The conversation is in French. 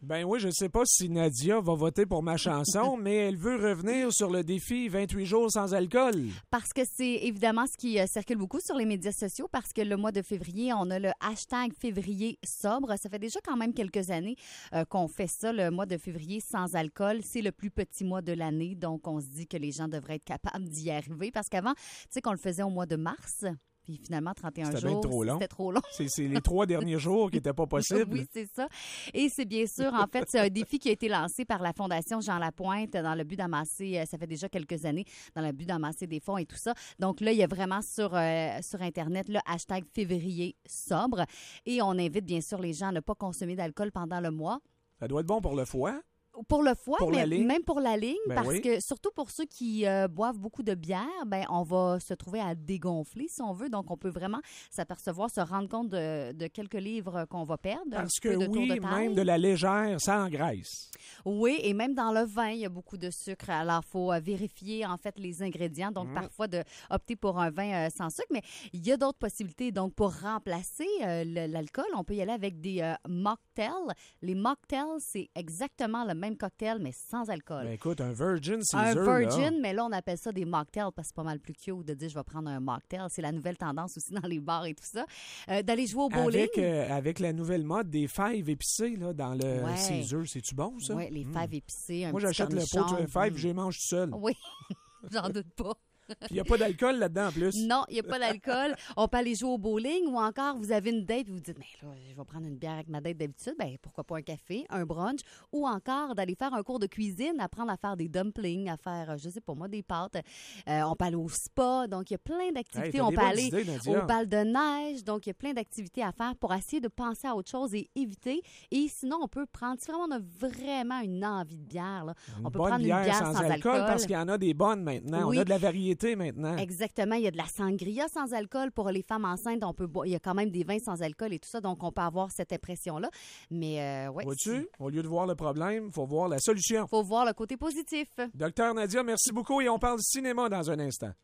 Ben oui, je sais pas si Nadia va voter pour ma chanson, mais elle veut revenir sur le défi 28 jours sans alcool. Parce que c'est évidemment ce qui circule beaucoup sur les médias sociaux, parce que le mois de février, on a le hashtag février sobre. Ça fait déjà quand même quelques années qu'on fait ça, le mois de février sans alcool. C'est le plus petit mois de l'année, donc on se dit que les gens devraient être capables d'y arriver. Parce qu'avant, tu sais qu'on le faisait au mois de mars. Puis finalement, 31 C'était jours, bien trop long. c'était trop long. C'est les 3 derniers jours qui n'étaient pas possibles. Oui, c'est ça. Et c'est bien sûr, en fait, c'est un défi qui a été lancé par la Fondation Jean Lapointe dans le but d'amasser, ça fait déjà quelques années, dans le but d'amasser des fonds et tout ça. Donc là, il y a vraiment sur Internet le hashtag février sobre. Et on invite bien sûr les gens à ne pas consommer d'alcool pendant le mois. Ça doit être bon pour le foie. Pour le foie, pour mais même pour la ligne, Ben parce oui. que surtout pour ceux qui boivent beaucoup de bière, ben on va se trouver à dégonfler si on veut. Donc on peut vraiment s'apercevoir, se rendre compte de quelques livres qu'on va perdre. Parce un petit que peu de tour oui, de taille. même de la légère, sans graisse. Oui, et même dans le vin, il y a beaucoup de sucre. Alors, il faut vérifier, en fait, les ingrédients. Donc, parfois, opter pour un vin sans sucre. Mais il y a d'autres possibilités. Donc, pour remplacer l'alcool, on peut y aller avec des mocktails. Les mocktails, c'est exactement le même cocktail, mais sans alcool. Ben écoute, un Virgin Un Caesar, virgin, là. mais là, on appelle ça des mocktails parce que c'est pas mal plus cute de dire je vais prendre un mocktail. C'est la nouvelle tendance aussi dans les bars et tout ça. D'aller jouer au bowling. Avec la nouvelle mode des fèves épicées là, dans le Ouais. Caesar, c'est-tu bon, ça? Oui, les fèves épicées, un Moi, petit j'achète le pot cornichon. de fèves, je les mange tout seul. Oui, j'en doute pas. Puis il n'y a pas d'alcool là-dedans, en plus. Non, il n'y a pas d'alcool. On peut aller jouer au bowling ou encore vous avez une date et vous dites, mais là, je vais prendre une bière avec ma date d'habitude. Ben, pourquoi pas un café, un brunch ou encore d'aller faire un cours de cuisine, apprendre à faire des dumplings, à faire, je sais pas moi, des pâtes. On peut aller au spa. Donc, il y a plein d'activités. Hey, t'as On des peut bonnes aller idées, Nadia. au bal de neige. Donc, il y a plein d'activités à faire pour essayer de penser à autre chose et éviter. Et sinon, on peut prendre, si vraiment on a vraiment une envie de bière, là, on peut Bonne prendre une bière sans alcool. parce qu'il y en a des bonnes maintenant. Oui. On a de la variété maintenant. Exactement. Il y a de la sangria sans alcool pour les femmes enceintes. On peut boire. Il y a quand même des vins sans alcool et tout ça. Donc, on peut avoir cette impression-là. Mais, ouais. Vois-tu? Au lieu de voir le problème, il faut voir la solution. Faut voir le côté positif. Docteur Nadia, merci beaucoup et on parle cinéma dans un instant.